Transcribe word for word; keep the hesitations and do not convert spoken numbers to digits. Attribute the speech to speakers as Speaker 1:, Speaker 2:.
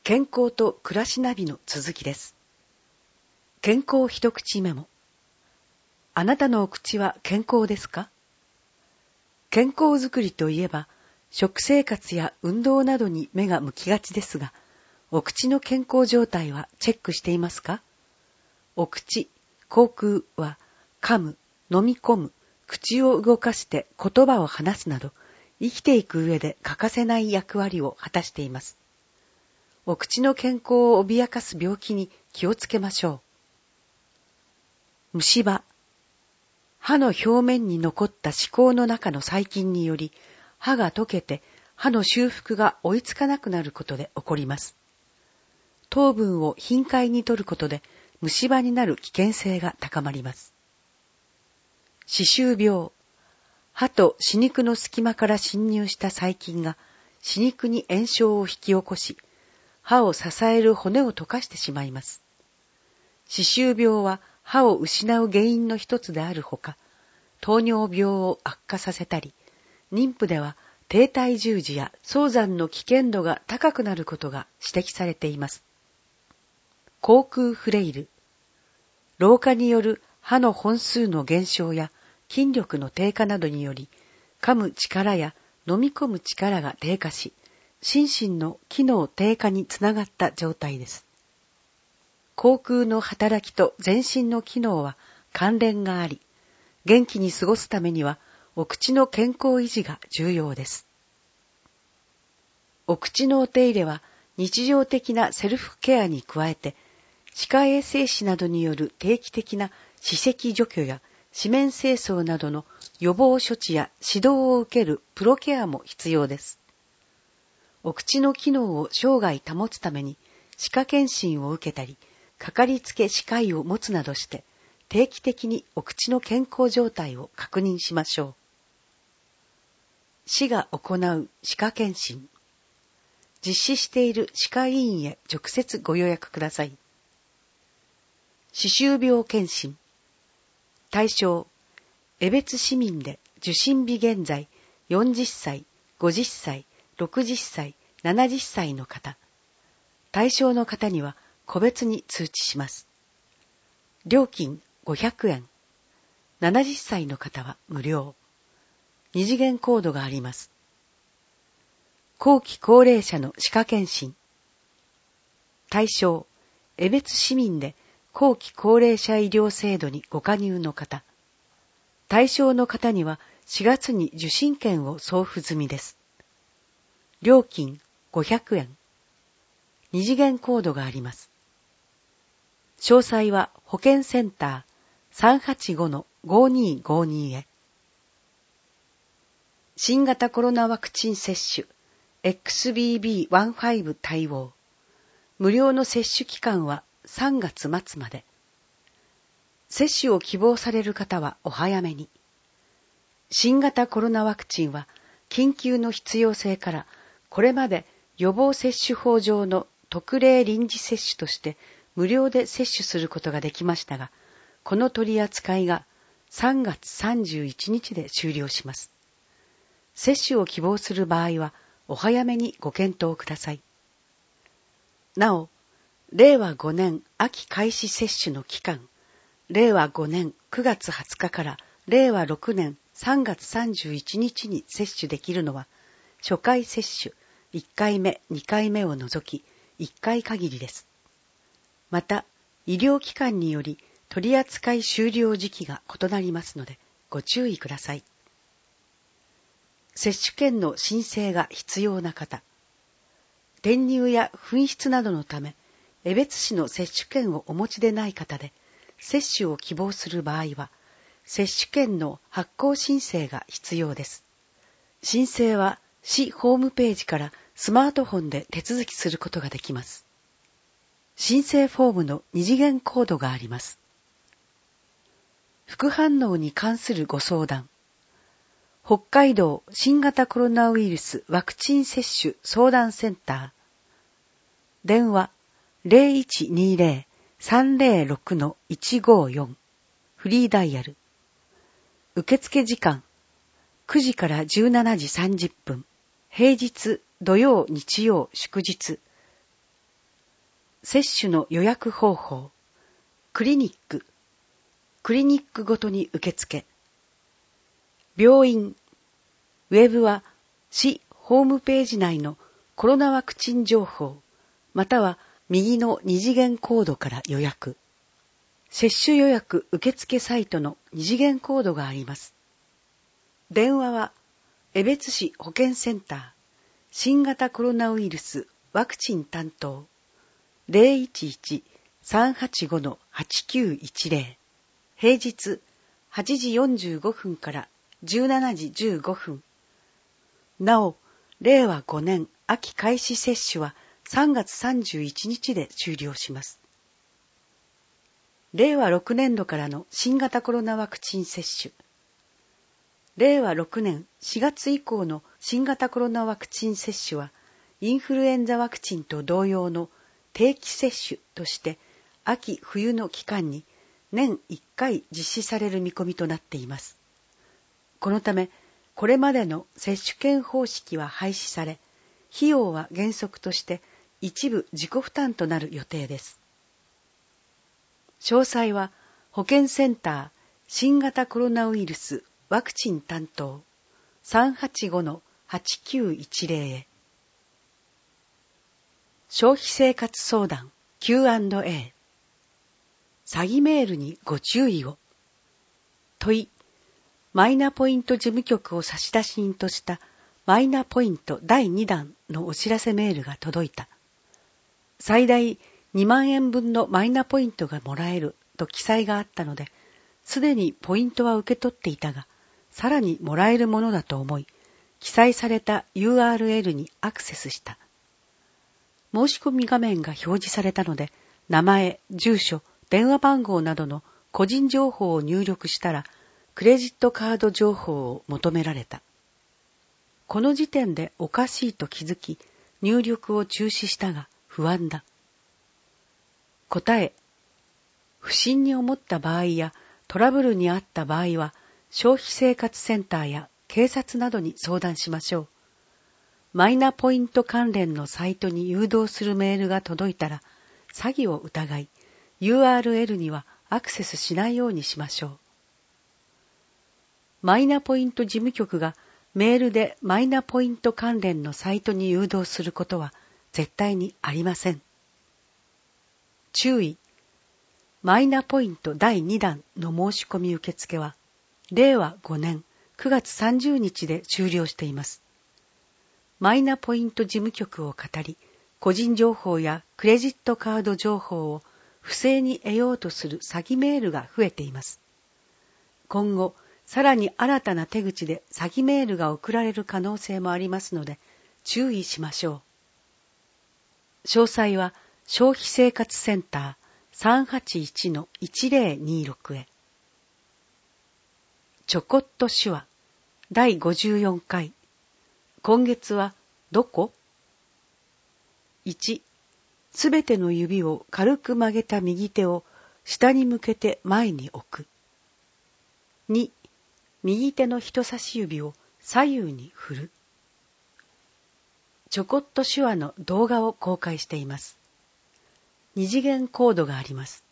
Speaker 1: 健康と暮らしナビの続きです。健康一口メモ。あなたのお口は健康ですか？健康づくりといえば、食生活や運動などに目が向きがちですが、お口の健康状態はチェックしていますか？お口、口腔は噛む、飲み込む、口を動かして言葉を話すなど、生きていく上で欠かせない役割を果たしています。お口の健康を脅かす病気に気をつけましょう。虫歯。歯の表面に残った歯垢の中の細菌により、歯が溶けて歯の修復が追いつかなくなることで起こります。糖分を頻回に摂ることで虫歯になる危険性が高まります。歯周病。歯と歯肉の隙間から侵入した細菌が歯肉に炎症を引き起こし、歯を支える骨を溶かしてしまいます。歯周病は歯を失う原因の一つであるほか、糖尿病を悪化させたり、妊婦では低体重児や早産の危険度が高くなることが指摘されています。口腔フレイル。老化による歯の本数の減少や筋力の低下などにより、噛む力や飲み込む力が低下し、心身の機能低下につながった状態です。口腔の働きと全身の機能は関連があり、元気に過ごすためにはお口の健康維持が重要です。お口のお手入れは日常的なセルフケアに加えて、歯科衛生士などによる定期的な歯石除去や歯面清掃などの予防処置や指導を受けるプロケアも必要です。お口の機能を生涯保つために歯科検診を受けたり、かかりつけ歯科医を持つなどして、定期的にお口の健康状態を確認しましょう。市が行う歯科検診。実施している歯科医院へ直接ご予約ください。歯周病検診。対象、江別市民で受診日現在よんじゅっさい、ごじゅっさい、ろくじゅっさい、ななじゅっさいの方。対象の方には個別に通知します。料金ごひゃくえん。ななじゅっさいの方は無料。二次元コードがあります。後期高齢者の歯科検診。対象、江別市民で後期高齢者医療制度にご加入の方。対象の方にはしがつに受診券を送付済みです。料金ごひゃくえん。二次元コードがあります。詳細は保健センター さんはちごのごにーごにー へ。新型コロナワクチン接種 エックスビービーじゅうご 対応。無料の接種期間はさんがつまつまで。接種を希望される方はお早めに。新型コロナワクチンは緊急の必要性からこれまで予防接種法上の特例臨時接種として無料で接種することができましたが、この取り扱いがさんがつさんじゅういちにちで終了します。接種を希望する場合はお早めにご検討ください。なお、れいわごねん秋開始接種の期間、れいわごねんくがつはつかかられいわろくねんさんがつさんじゅういちにちに接種できるのは、初回接種いっかいめ、にかいめを除きいっかい限りです。また、医療機関により取扱い終了時期が異なりますのでご注意ください。接種券の申請が必要な方、転入や紛失などのため、江別市の接種券をお持ちでない方で、接種を希望する場合は、接種券の発行申請が必要です。申請は市ホームページからスマートフォンで手続きすることができます。申請フォームの二次元コードがあります。副反応に関するご相談。北海道新型コロナウイルスワクチン接種相談センター。電話 ゼロいちにゼロ さんゼロろく いちごよん。フリーダイヤル。受付時間くじからじゅうしちじさんじゅっぷん。平日、土曜、日曜、祝日。 接種の予約方法、クリニック、クリニックごとに受付、病院、ウェブは市ホームページ内のコロナワクチン情報、または右の二次元コードから予約。接種予約受付サイトの二次元コードがあります。電話は、江別市保健センター、新型コロナウイルスワクチン担当、ゼロいちいち さんはちご はちきゅういちゼロ、平日はちじよんじゅうごふんからじゅうしちじじゅうごふん。なお、れいわごねん秋開始接種はさんがつさんじゅういちにちで終了します。れいわろくねんどからの新型コロナワクチン接種。れいわろくねんしがつ以降の新型コロナワクチン接種は、インフルエンザワクチンと同様の定期接種として、秋冬の期間に年いっかい実施される見込みとなっています。このため、これまでの接種券方式は廃止され、費用は原則として一部自己負担となる予定です。詳細は保健センター新型コロナウイルスワクチン担当 さんはちご はちきゅういちゼロ へ。消費生活相談 キューアンドエー。 詐欺メールにご注意を。問い、マイナポイント事務局を差出人としたマイナポイントだいにだんのお知らせメールが届いた。最大にまんえんぶんのマイナポイントがもらえると記載があったので、すでにポイントは受け取っていたが、さらにもらえるものだと思い、記載された ユーアールエル にアクセスした。申し込み画面が表示されたので、名前、住所、電話番号などの個人情報を入力したら、クレジットカード情報を求められた。この時点でおかしいと気づき、入力を中止したが不安だ。答え、不審に思った場合やトラブルにあった場合は、消費生活センターや警察などに相談しましょう。マイナポイント関連のサイトに誘導するメールが届いたら、詐欺を疑い、ユーアールエル にはアクセスしないようにしましょう。マイナポイント事務局がメールでマイナポイント関連のサイトに誘導することは絶対にありません。注意。マイナポイントだいにだんの申し込み受付は、れいわごねんくがつさんじゅうにちで終了しています。マイナポイント事務局を語り、個人情報やクレジットカード情報を不正に得ようとする詐欺メールが増えています。今後、さらに新たな手口で詐欺メールが送られる可能性もありますので、注意しましょう。詳細は消費生活センター さんはちいち いちゼロにろく へ。ちょこっと手話だいごじゅうよんかい。今月はどこ？ いち. すべての指を軽く曲げた右手を下に向けて前に置く。に. 右手の人差し指を左右に振る。ちょこっと手話の動画を公開しています。二次元コードがあります。